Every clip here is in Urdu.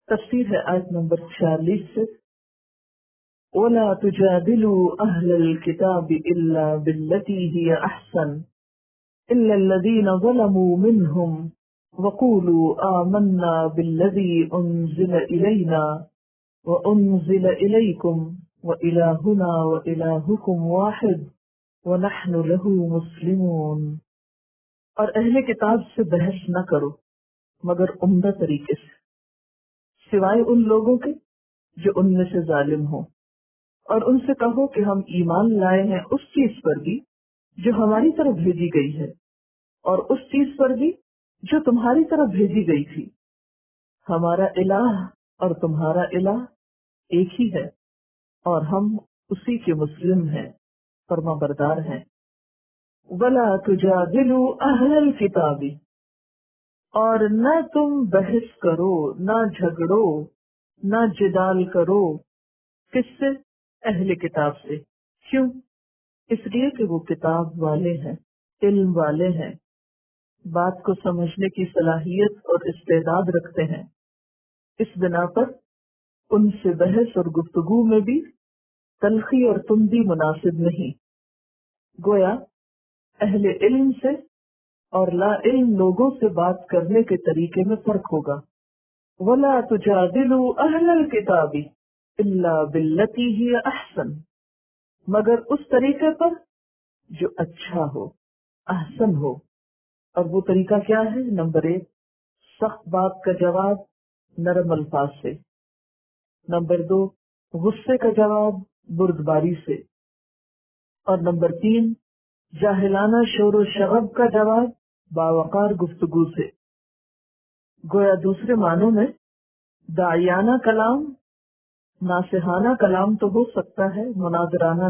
تفسیر ہے آیت نمبر 46 سے، وَلَا تُجَادِلُوا أَهْلَ الْكِتَابِ إِلَّا بِالَّتِي هِيَ أَحْسَنُ إِلَّا الَّذِينَ ظَلَمُوا مِنْهُمْ وَقُولُوا آمَنَّا بِالَّذِي أُنزِلَ إِلَيْنَا وَأُنزِلَ إِلَيْكُمْ وَإِلَٰهُنَا وَإِلَٰهُكُمْ وَاحِدٌ وَنَحْنُ لَهُ مُسْلِمُونَ۔ اور اہل کتاب سے بحث نہ کرو مگر عمدہ طریقے سے، سوائے ان لوگوں کے جو ان میں سے ظالم ہوں، اور ان سے کہو کہ ہم ایمان لائے ہیں اس چیز پر بھی جو ہماری طرف بھیجی گئی ہے، اور اس چیز پر بھی جو تمہاری طرف بھیجی گئی تھی۔ ہمارا الہ اور تمہارا الہ ایک ہی ہے، اور ہم اسی کے مسلم ہیں، فرما بردار ہیں۔ وَلَا تُجَادِلُوا أَهْلَ الْكِتَابِ، اور نہ تم بحث کرو، نہ جھگڑو، نہ جدال کرو، کس سے؟ اہل کتاب سے۔ کیوں؟ اس لیے کہ وہ کتاب والے ہیں، علم والے ہیں، بات کو سمجھنے کی صلاحیت اور استعداد رکھتے ہیں۔ اس بنا پر ان سے بحث اور گفتگو میں بھی تلخی اور تندی مناسب نہیں۔ گویا اہل علم سے اور لا علم لوگوں سے بات کرنے کے طریقے میں فرق ہوگا۔ وَلَا تُجَادِلُوا أَهْلَ الْكِتَابِ إِلَّا بِالَّتِي هِيَ أَحْسَنُ، مگر اس طریقے پر جو اچھا ہو، احسن ہو۔ اور وہ طریقہ کیا ہے؟ نمبر 1، سخت بات کا جواب نرم الفاظ سے۔ نمبر 2، غصے کا جواب بردباری سے۔ اور نمبر 3، جاہلانہ شور و شغب کا جواب باوقار گفتگو سے۔ گویا دوسرے معنوں میں داعیانہ کلام، ناصحانہ کلام تو ہو سکتا ہے، مناظرانہ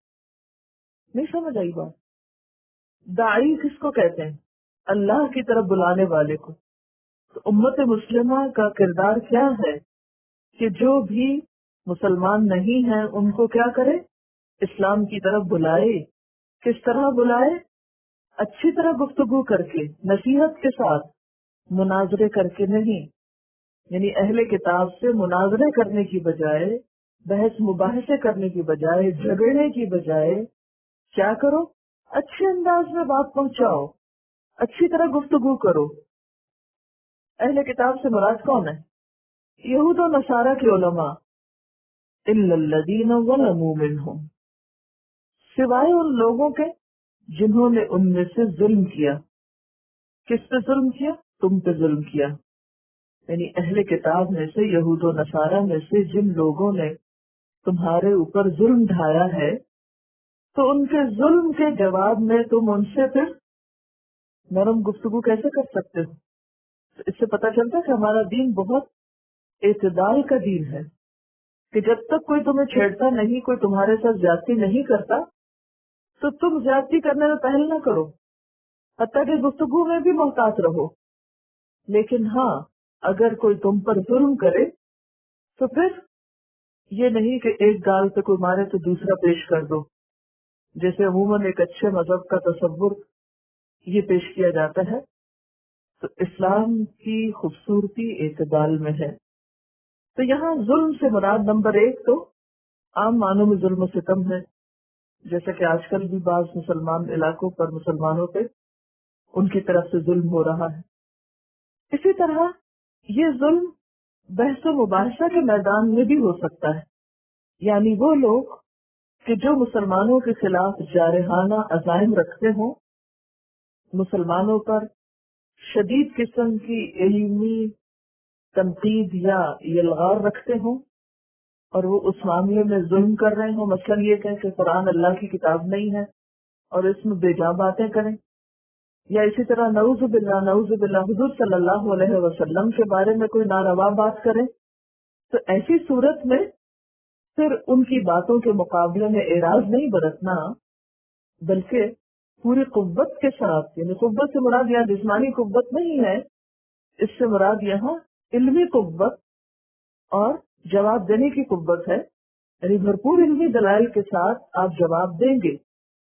نہیں سمجھ آئی بات؟ داعی کس کو کہتے ہیں؟ اللہ کی طرف بلانے والے کو۔ تو امت مسلمہ کا کردار کیا ہے کہ جو بھی مسلمان نہیں ہیں ان کو کیا کرے؟ اسلام کی طرف بلائے۔ کس طرح بلائے؟ اچھی طرح گفتگو کر کے، نصیحت کے ساتھ، مناظرے کر کے نہیں۔ یعنی اہل کتاب سے مناظرے کرنے کی بجائے، بحث مباحثے کرنے کی بجائے، جھگڑنے کی بجائے کیا کرو؟ اچھے انداز میں بات پہنچاؤ، اچھی طرح گفتگو کرو۔ اہل کتاب سے مراد کون ہے؟ یہود و نصارہ کے علماء، الا الذین ظلموا منہم، سوائے ان لوگوں کے جنہوں نے ان میں سے ظلم کیا۔ کس پہ ظلم کیا؟ تم پہ ظلم کیا۔ یعنی اہل کتاب میں سے، یہود و نصارہ میں سے جن لوگوں نے تمہارے اوپر ظلم ڈھایا ہے، تو ان کے ظلم کے جواب میں تم ان سے پھر نرم گفتگو کیسے کر سکتے ہو؟ تو اس سے پتہ چلتا ہے کہ ہمارا دین بہت اعتدال کا دین ہے، کہ جب تک کوئی تمہیں چھیڑتا نہیں، کوئی تمہارے ساتھ زیادتی نہیں کرتا، تو تم زیادتی کرنے میں پہل نہ کرو، حتیٰ کہ گفتگو میں بھی محتاط رہو۔ لیکن ہاں، اگر کوئی تم پر ظلم کرے تو پھر یہ نہیں کہ ایک گال پہ کوئی مارے تو دوسرا پیش کر دو، جیسے عموماً ایک اچھے مذہب کا تصور یہ پیش کیا جاتا ہے۔ تو اسلام کی خوبصورتی اعتدال میں ہے۔ تو یہاں ظلم سے مراد نمبر 1 تو عام معنوں میں ظلم و ستم ہے، جیسا کہ آج کل بھی بعض مسلمان علاقوں پر مسلمانوں پہ ان کی طرف سے ظلم ہو رہا ہے۔ اسی طرح یہ ظلم بحث و مباحثہ کے میدان میں بھی ہو سکتا ہے، یعنی وہ لوگ کہ جو مسلمانوں کے خلاف جارحانہ عزائم رکھتے ہوں، مسلمانوں پر شدید قسم کی علمی تنقید یا الغار رکھتے ہوں، اور وہ اس معاملے میں ظلم کر رہے ہوں، مثلا یہ کہیں کہ قرآن اللہ کی کتاب نہیں ہے اور اس میں بے جا باتیں کریں، یا اسی طرح نعوذ باللہ حضور صلی اللہ علیہ وسلم کے بارے میں کوئی ناروا بات کریں، تو ایسی صورت میں پھر ان کی باتوں کے مقابلے میں اعراض نہیں برتنا، بلکہ پوری قوت کے ساتھ، یعنی قوت سے مراد یہاں جسمانی قوت نہیں ہے، اس سے مراد یہاں علمی قوت اور جواب دینے کی قوت ہے، یعنی بھرپور علمی دلائل کے ساتھ آپ جواب دیں گے۔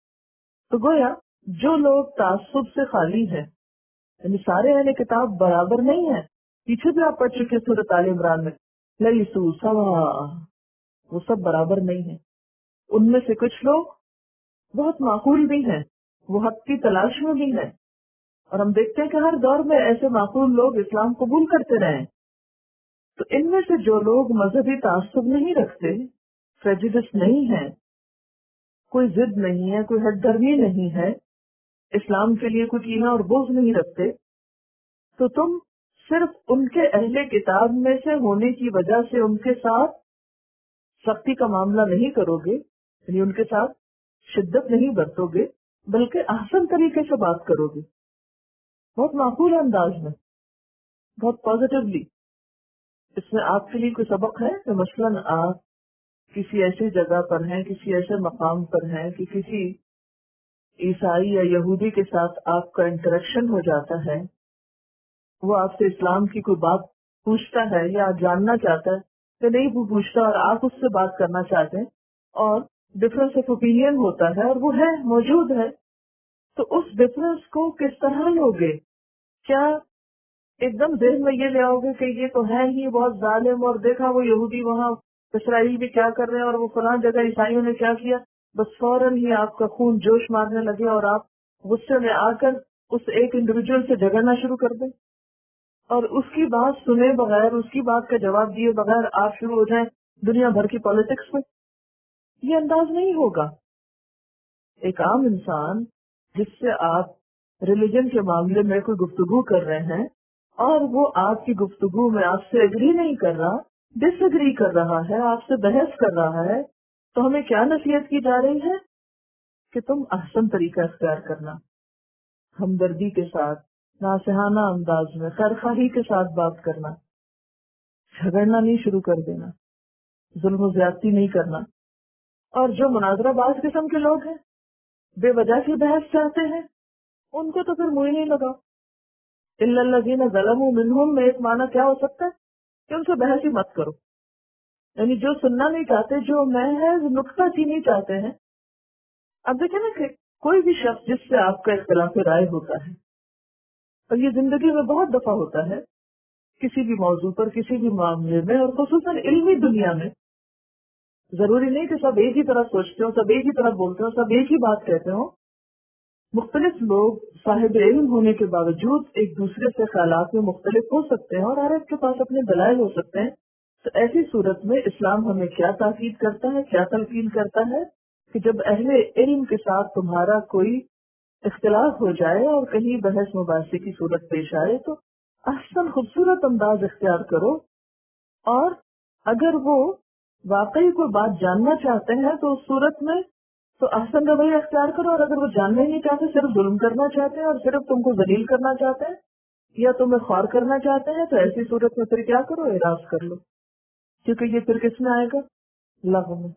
تو گویا جو لوگ تعصب سے خالی ہیں، یعنی سارے اہل کتاب برابر نہیں ہیں، پیچھے بھی آپ پڑھ چکے سورۃ آل عمران میں لیسو سوا، وہ سب برابر نہیں ہیں. ان میں سے کچھ لوگ بہت معقول بھی ہیں، وہ حق کی تلاش میں بھی ہیں، اور ہم دیکھتے ہیں کہ ہر دور میں ایسے معقول لوگ اسلام قبول کرتے رہے ہیں. تو ان میں سے جو لوگ مذہبی تعصب نہیں رکھتے، پریجوڈس نہیں ہے، کوئی ضد نہیں ہے، کوئی ہٹ درمی نہیں ہے، اسلام کے لیے کوئی کینہ اور بغض نہیں رکھتے، تو تم صرف ان کے اہل کتاب میں سے ہونے کی وجہ سے ان کے ساتھ سختی کا معاملہ نہیں کرو گے، یعنی ان کے ساتھ شدت نہیں برتو گے، بلکہ احسن طریقے سے بات کرو گے، بہت معقول انداز میں، بہت پازیٹیولی. اس میں آپ کے لیے کوئی سبق ہے کہ مثلاً آپ کسی ایسی جگہ پر ہیں، کسی ایسے مقام پر ہیں کہ کسی عیسائی یا یہودی کے ساتھ آپ کا انٹریکشن ہو جاتا ہے، وہ آپ سے اسلام کی کوئی بات پوچھتا ہے یا جاننا چاہتا ہے کہ نہیں وہ پوچھتا، اور آپ اس سے بات کرنا چاہتے ہیں، اور ڈفرینس آف اوپینین ہوتا ہے اور وہ ہے موجود ہے، تو اس ڈفرینس کو کس طرح لوگے؟ کیا ایک دم ذہن میں یہ لے آؤ گے کہ یہ تو ہے ہی بہت ظالم، اور دیکھا وہ یہودی وہاں اسرائیل بھی کیا کر رہے ہیں، اور وہ فلاں جگہ عیسائیوں نے کیا کیا، بس فوراً ہی آپ کا خون جوش مارنے لگے اور آپ غصے میں آ کر اس ایک انڈیویجول سے جھگڑنا شروع کر دیں، اور اس کی بات سنے بغیر، اس کی بات کا جواب دیے بغیر آپ شروع ہو جائیں دنیا بھر کی پالیٹکس میں؟ یہ انداز نہیں ہوگا. ایک عام انسان جس سے آپ ریلیجن کے معاملے میں کوئی گفتگو کر رہے ہیں اور وہ آپ کی گفتگو میں آپ سے اگری نہیں کر رہا، ڈس اگری کر رہا ہے، آپ سے بحث کر رہا ہے، تو ہمیں کیا نصیحت کی جا رہی ہے کہ تم احسن طریقہ اختیار کرنا، ہمدردی کے ساتھ، ناصحانہ انداز میں، خیرخواہی کے ساتھ بات کرنا، جھگڑنا نہیں شروع کر دینا، ظلم و زیادتی نہیں کرنا. اور جو مناظرہ باز قسم کے لوگ ہیں، بے وجہ کی بحث چاہتے ہیں، ان کو تو پھر منہ ہی نہیں لگاؤ. الا الذین ظلموا منہم میں ایک معنی کیا ہو سکتا ہے کہ ان سے بحث ہی مت کرو، یعنی جو سننا نہیں چاہتے، جو محض نکتہ چینی چاہتے ہیں. اب دیکھیں نا کہ کوئی بھی شخص جس سے آپ کا اختلاف رائے ہوتا ہے، اور یہ زندگی میں بہت دفعہ ہوتا ہے، کسی بھی موضوع پر، کسی بھی معاملے میں، اور خصوصاً علمی دنیا میں، ضروری نہیں کہ سب ایک ہی طرح سوچتے ہو، سب ایک ہی طرح بولتے ہو، سب ایک ہی بات کہتے ہو. مختلف لوگ صاحب علم ہونے کے باوجود ایک دوسرے سے خیالات میں مختلف ہو سکتے ہیں، اور ہر ایک کے پاس اپنے دلائل ہو سکتے ہیں. تو ایسی صورت میں اسلام ہمیں کیا تاکید کرتا ہے، کیا تلقین کرتا ہے کہ جب اہل علم کے ساتھ تمہارا کوئی اختلاف ہو جائے اور کہیں بحث مباحثے کی صورت پیش آئے تو احسن خوبصورت انداز اختیار کرو، اور اگر وہ واقعی کوئی بات جاننا چاہتے ہیں تو اس صورت میں تو احسن رویہ اختیار کرو، اور اگر وہ جاننا ہی نہیں چاہتے، صرف ظلم کرنا چاہتے ہیں اور صرف تم کو ذلیل کرنا چاہتے ہیں یا تمہیں خوار کرنا چاہتے ہیں، تو ایسی صورت میں پھر کیا کرو؟ اعراض کر لو، کیونکہ یہ پھر کس میں آئے گا؟ لغو میں.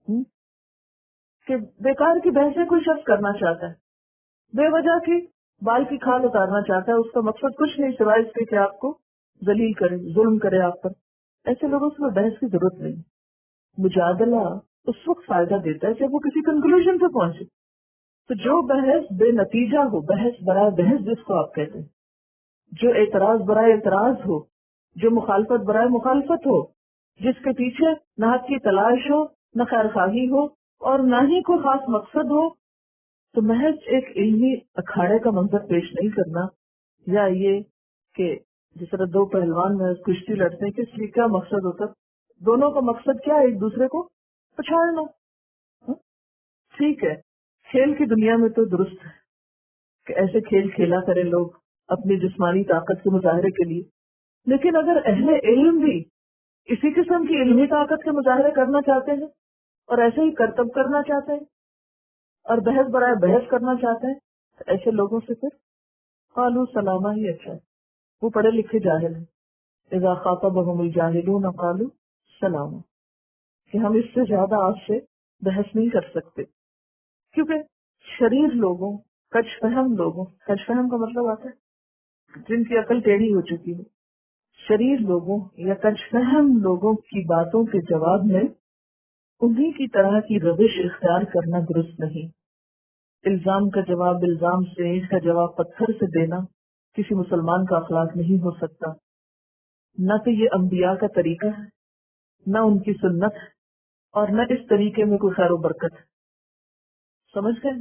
کہ بیکار کی بحثیں کوئی شخص کرنا چاہتا ہے، بے وجہ کی بال کی کھال اتارنا چاہتا ہے، اس کا مقصد کچھ نہیں سوائے اس کے کہ آپ کو ذلیل کرے، ظلم کرے آپ پر. ایسے لوگوں سے بحث کی ضرورت نہیں. مجادلہ اس وقت فائدہ دیتا ہے جب وہ کسی کنکلوژن پہ پہنچے. تو جو بحث بے نتیجہ ہو، بحث برائے بحث جس کو آپ کہتے ہیں، جو اعتراض برائے اعتراض ہو، جو مخالفت برائے مخالفت ہو، جس کے پیچھے نہ حق کی تلاش ہو، نہ خیر خواہی ہو، اور نہ ہی کوئی خاص مقصد ہو، تو محض ایک علمی اکھاڑے کا منظر پیش نہیں کرنا، یا یہ کہ جس طرح دو پہلوان میں کشتی لڑتے ہیں، کس لیے کیا مقصد ہوتا ہے؟ دونوں کا مقصد کیا ہے؟ ایک دوسرے کو پچھاڑنا. ٹھیک ہے، کھیل کی دنیا میں تو درست ہے کہ ایسے کھیل کھیلا کریں لوگ اپنی جسمانی طاقت کے مظاہرے کے لیے، لیکن اگر اہل علم بھی اسی قسم کی علمی طاقت کے مظاہرے کرنا چاہتے ہیں اور ایسے ہی کرتب کرنا چاہتے ہیں اور بحث برائے بحث کرنا چاہتے ہیں، تو ایسے لوگوں سے پھر قالوا سلامہ ہی اچھا ہے. وہ پڑھے لکھے جاہل ہیں، اذا خاطبهم الجاہلون قالوا سلاما، کہ ہم اس سے زیادہ آپ سے بحث نہیں کر سکتے، کیونکہ شریر لوگوں، کچ فہم لوگوں، کچ فہم کا مطلب آتا ہے جن کی عقل ٹیڑھی ہو چکی ہے، شریر لوگوں یا کچ فہم لوگوں کی باتوں کے جواب میں انہی کی طرح کی روش اختیار کرنا درست نہیں. الزام کا جواب الزام سے، اینٹ کا جواب پتھر سے دینا کسی مسلمان کا اخلاق نہیں ہو سکتا، نہ تو یہ انبیاء کا طریقہ ہے نہ ان کی سنت ہے، اور نہ اس طریقے میں کوئی خیر و برکت ہے. سمجھ گئے؟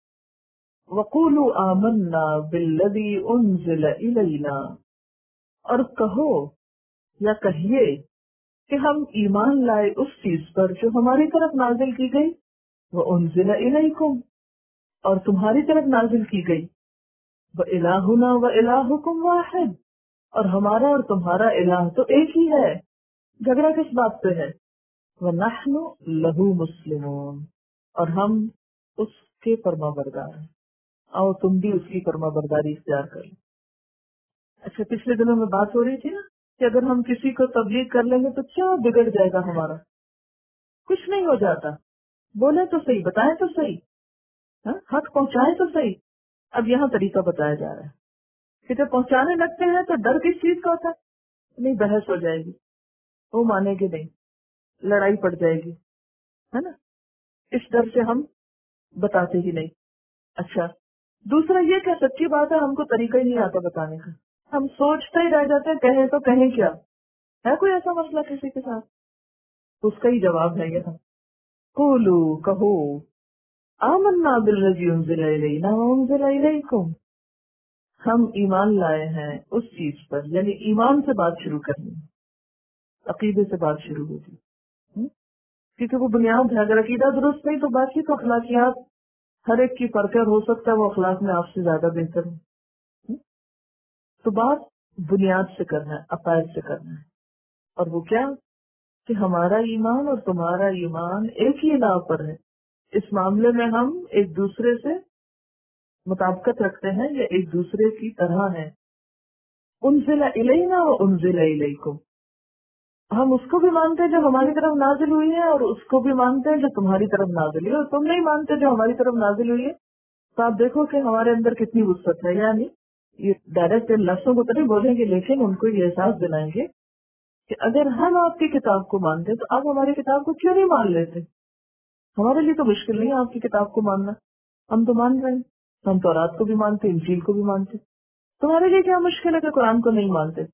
وَقُولُوا آمَنَّا بِالَّذِي أُنزِلَ إِلَيْنَا، اور کہو یا کہیے کہ ہم ایمان لائے اس چیز پر جو ہماری طرف نازل کی گئی، وَأُنزِلَ إِلَيْكُمْ، اور تمہاری طرف نازل کی گئی، وَإِلَٰهُنَا وَإِلَٰهُكُمْ وَاحِدٌ، اور ہمارا اور تمہارا الہ تو ایک ہی ہے. جھگڑا کس بات پہ ہے؟ وَنَحْنُ لَهُ مُسْلِمُونَ، اور ہم اس کے فرما بردار ہیں. آؤ تم بھی اس کی فرما برداری اختیار کر لو. اچھا، پچھلے دنوں میں بات ہو رہی تھی نا کہ اگر ہم کسی کو تبلیغ کر لیں گے تو کیا بگڑ جائے گا ہمارا؟ کچھ نہیں ہو جاتا. بولے تو صحیح، بتائیں تو صحیح، حق پہنچائیں تو صحیح. اب یہاں طریقہ بتایا جا رہا ہے کہ جب پہنچانے لگتے ہیں تو ڈر کس چیز کا ہوتا ہے؟ نہیں، بحث ہو جائے گی، وہ مانے گی نہیں، لڑائی پڑ جائے گی، ہے نا. اس ڈر سے ہم بتاتے ہی نہیں. اچھا، دوسرا یہ کہ سچی بات ہے ہم کو طریقہ ہی نہیں آتا بتانے کا. ہم سوچتے ہی رہ جاتے ہیں کہیں تو کہیں کیا. ہے کوئی ایسا مسئلہ کسی کے ساتھ؟ اس کا ہی جواب ہے یہ. قولو، کہو، آمنا بالذی انزل الینا وانزل الیکم، ہم ایمان لائے ہیں اس چیز پر، یعنی ایمان سے بات شروع کرنی، عقیدے سے بات شروع ہوتی. کیونکہ وہ بنیاد ہے. اگر عقیدہ درست نہیں تو باقی تو اخلاقیات ہر ایک کی فرقر ہو سکتا ہے وہ اخلاق میں آپ سے زیادہ بہتر ہو. تو بات بنیاد سے کرنا ہے، عقائد سے کرنا ہے. اور وہ کیا کہ ہمارا ایمان اور تمہارا ایمان ایک ہی الہ پر ہے. اس معاملے میں ہم ایک دوسرے سے مطابقت رکھتے ہیں یا ایک دوسرے کی طرح ہیں. انزل الینا و انزل الیکم، ہم اس کو بھی مانتے ہیں جو ہماری طرف نازل ہوئی ہے اور اس کو بھی مانتے ہیں جو تمہاری طرف نازل ہوئی ہے. اور تم نہیں مانتے جو ہماری طرف نازل ہوئی ہے تو آپ دیکھو کہ ہمارے اندر کتنی وسعت ہے. یعنی یہ ڈائریکٹ ان لفظوں کو تو نہیں بولیں گے لیکن ان کو یہ احساس دلائیں گے کہ اگر ہم آپ کی کتاب کو مانتے تو آپ ہماری کتاب کو کیوں نہیں مان لیتے؟ ہمارے لیے تو مشکل نہیں ہے آپ کی کتاب کو ماننا، ہم تو مان رہے ہیں. ہم تورات کو بھی مانتے، انجیل کو بھی مانتے. تمہارے لیے کیا مشکل ہے کہ قرآن کو نہیں مانتے؟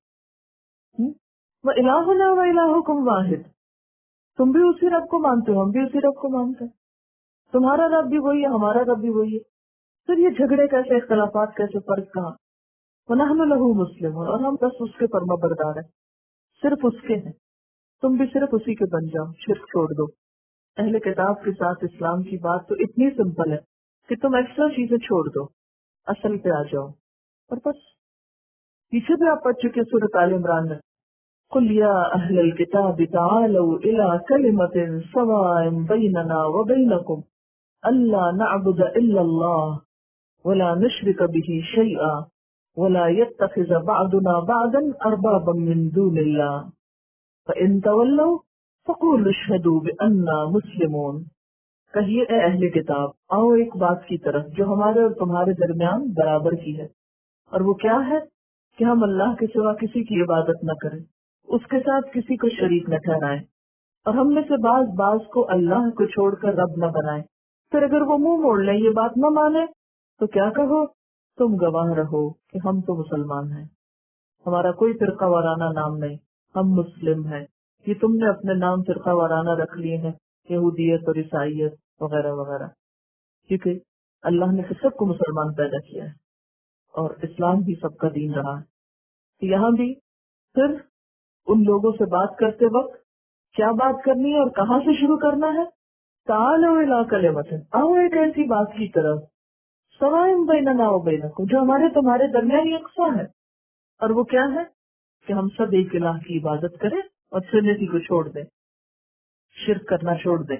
وَإِلَٰهُنَا وَإِلَٰهُكُمْ وَاحِدٌ، تم بھی اسی رب کو مانتے ہو، ہم بھی اسی رب کو مانتے ہیں. تمہارا رب بھی وہی ہے، ہمارا رب بھی وہی ہے. پھر یہ جھگڑے کیسے، اختلافات کیسے، فرق کہاں؟ وَنَحْنُ لَهُ مُسْلِمُونَ، اور ہم بس اس کے فرما بردار ہیں، صرف اس کے ہیں. تم بھی صرف اسی کے بن جاؤ، شرک چھوڑ دو. اہل کتاب کے ساتھ اسلام کی بات تو اتنی سمپل ہے کہ تم ایکسٹرا چیزیں چھوڑ دو، اصل پہ آ جاؤ. اور بس پیچھے بھی آپ پڑھ چکے سورۃ آل عمران میں، قُلْ يَا أَهْلَ الْكِتَابِ تَعَالَوْا إِلَىٰ كَلِمَةٍ سَوَاءٍ بَيْنَنَا وَبَيْنَكُمْ أَلَّا نَعْبُدَ إِلَّا اللَّهَ وَلَا نُشْرِكَ بِهِ شَيْئًا وَلَا يَتَّخِذَ بَعْضُنَا بَعْضًا أَرْبَابًا مِّن دُونِ اللَّهِ فَإِن تَوَلَّوْا فَقُولُوا اشْهَدُوا بِأَنَّا مُسْلِمُونَ. کہیے اے اہل کتاب، آؤ ایک بات کی طرف جو ہمارے اور تمہارے درمیان برابر کی ہے، اور وہ کیا ہے کہ ہم اللہ کے سوا کسی کی عبادت نہ کریں، اس کے ساتھ کسی کو شریک نہ ٹھہرائیں، اور ہم میں سے بعض کو اللہ کو چھوڑ کر رب نہ بنائیں. پھر اگر وہ منہ موڑ لیں، یہ بات نہ مانے، تو کیا کہو، تم گواہ رہو کہ ہم تو مسلمان ہیں، ہمارا کوئی فرقہ وارانہ نام نہیں، ہم مسلم ہیں. یہ تم نے اپنے نام فرقہ وارانہ رکھ لیے ہیں، یہودیت اور عیسائیت وغیرہ وغیرہ، کیونکہ اللہ نے سب کو مسلمان پیدا کیا ہے اور اسلام بھی سب کا دین رہا ہے. یہاں بھی پھر ان لوگوں سے بات کرتے وقت کیا بات کرنی ہے اور کہاں سے شروع کرنا ہے؟ تعالوا الی کلمۃ، آؤ ایک ایسی بات کی طرف، سواء بیننا و بینکم، جو ہمارے تمہارے درمیان یکساں ہے. اور وہ کیا ہے کہ ہم سب ایک الہ کی عبادت کریں اور ٹرینٹی کو چھوڑ دیں، شرک کرنا چھوڑ دیں.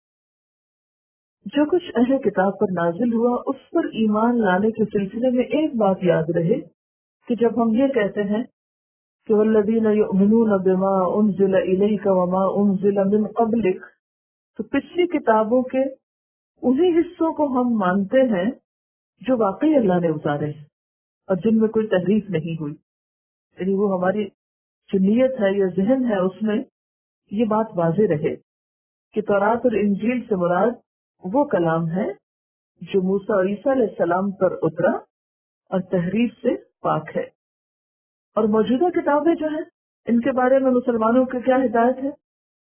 جو کچھ اہل کتاب پر نازل ہوا اس پر ایمان لانے کے سلسلے میں ایک بات یاد رہے کہ جب ہم یہ کہتے ہیں کہ والذین یؤمنون بما انزل الیک وما انزل من قبلک، تو پچھلی کتابوں کے انہی حصوں کو ہم مانتے ہیں جو واقعی اللہ نے اتارے ہیں اور جن میں کوئی تحریف نہیں ہوئی. یعنی وہ ہماری جو نیت ہے یا ذہن ہے اس میں یہ بات واضح رہے کہ تورات اور انجیل سے مراد وہ کلام ہے جو موسیٰ اور عیسیٰ علیہ السلام پر اترا اور تحریف سے پاک ہے. اور موجودہ کتابیں جو ہیں ان کے بارے میں مسلمانوں کی کیا ہدایت ہے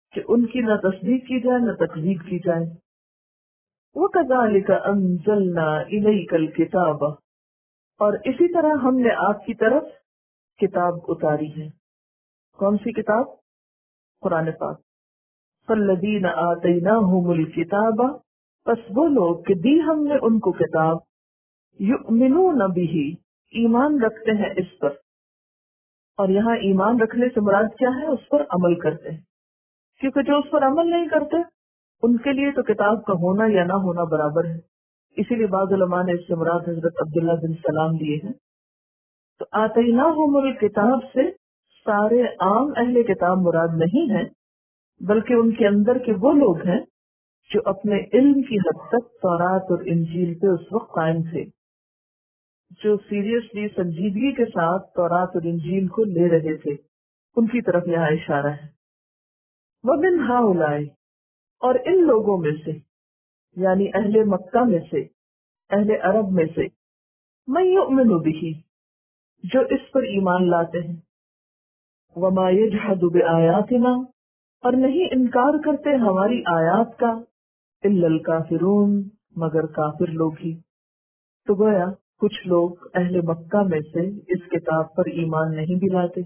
کہ ان کی نہ تصدیق کی جائے نہ تکذیب کی جائے۔ وَكَذَلِكَ أَنزَلْنَا إِلَيْكَ الْكِتَابَ، اور اسی طرح ہم نے آپ کی طرف کتاب اتاری ہے۔ کون سی کتاب؟ قرآن پاک۔ فَالَّذِينَ آتَيْنَاهُمُ الْكِتَابَ، پس وہ لوگ کہ دی ہم نے ان کو کتاب، یؤمنون بہ، ایمان رکھتے ہیں اس پر۔ اور یہاں ایمان رکھنے سے مراد کیا ہے؟ اس پر عمل کرتے ہیں، کیونکہ جو اس پر عمل نہیں کرتے ان کے لیے تو کتاب کا ہونا یا نہ ہونا برابر ہے۔ اسی لیے بعض علماء نے اس سے مراد حضرت عبداللہ بن سلام لیے ہیں۔ تو آتیناہم الکتاب سے سارے عام اہل کتاب مراد نہیں ہے، بلکہ ان کے اندر کے وہ لوگ ہیں جو اپنے علم کی حد تک تورات اور انجیل پہ اس وقت قائم تھے، جو سیریسلی سنجیدگی کے ساتھ تورات اور انجیل کو لے رہے تھے، ان کی طرف یہاں اشارہ ہے۔ وَمِنْ هَؤُلَاءِ، اور ان لوگوں میں سے، یعنی اہل مکہ میں سے، اہل عرب میں سے، مَن یؤمن بہ، جو اس پر ایمان لاتے ہیں، وَمَا یجحد بآیاتنا، اور نہیں انکار کرتے ہماری آیات کا، الا الکافرون، مگر کافر لوگ ہی۔ تو گویا کچھ لوگ اہل مکہ میں سے اس کتاب پر ایمان نہیں بھی لاتے۔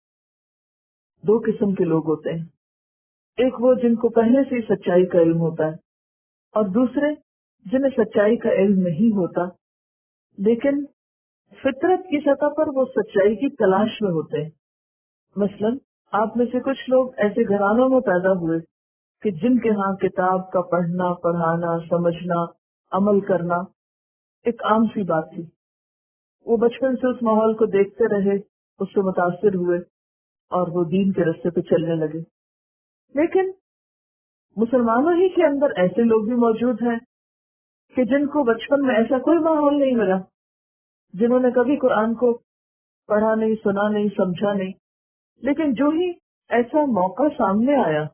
دو قسم کے لوگ ہوتے ہیں، ایک وہ جن کو پہلے سے ہی سچائی کا علم ہوتا ہے، اور دوسرے جنہیں سچائی کا علم نہیں ہوتا لیکن فطرت کی سطح پر وہ سچائی کی تلاش میں ہوتے ہیں۔ مثلاً آپ میں سے کچھ لوگ ایسے گھرانوں میں پیدا ہوئے کہ جن کے ہاں کتاب کا پڑھنا، پڑھانا، سمجھنا، عمل کرنا ایک عام سی بات تھی۔ وہ بچپن سے اس ماحول کو دیکھتے رہے، اس سے متاثر ہوئے اور وہ دین کے راستے پہ چلنے لگے۔ لیکن مسلمانوں ہی کے اندر ایسے لوگ بھی موجود ہیں کہ جن کو بچپن میں ایسا کوئی ماحول نہیں ملا، جنہوں نے کبھی قرآن کو پڑھا نہیں، سنا نہیں، سمجھا نہیں، لیکن جو ہی ایسا موقع سامنے آیا،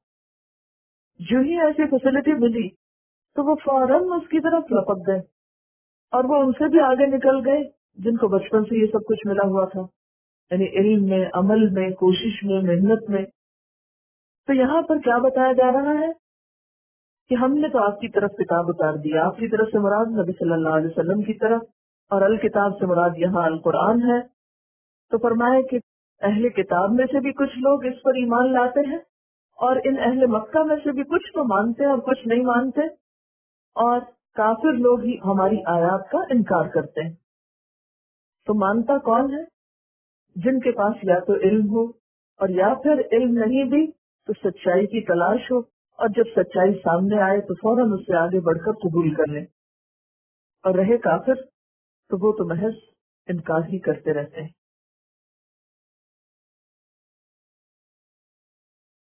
جو ہی ایسی فیسلٹی ملی، تو وہ فوراً اس کی طرف لپک گئے، اور وہ ان سے بھی آگے نکل گئے جن کو بچپن سے یہ سب کچھ ملا ہوا تھا، یعنی علم میں، عمل میں، کوشش میں، محنت میں۔ تو یہاں پر کیا بتایا جا رہا ہے کہ ہم نے تو آپ کی طرف کتاب اتار دی، آپ کی طرف سے مراد نبی صلی اللہ علیہ وسلم کی طرف، اور الکتاب سے مراد یہاں القرآن ہے۔ تو فرمائے کہ اہل کتاب میں سے بھی کچھ لوگ اس پر ایمان لاتے ہیں، اور ان اہل مکہ میں سے بھی کچھ تو مانتے ہیں اور کچھ نہیں مانتے، اور کافر لوگ ہی ہماری آیات کا انکار کرتے ہیں۔ تو مانتا کون ہے؟ جن کے پاس یا تو علم ہو، اور یا پھر علم نہیں بھی تو سچائی کی تلاش ہو، اور جب سچائی سامنے آئے تو فوراً اس سے آگے بڑھ کر قبول کر لیں۔ اور رہے کافر تو وہ تو محض انکار ہی کرتے رہتے ہیں۔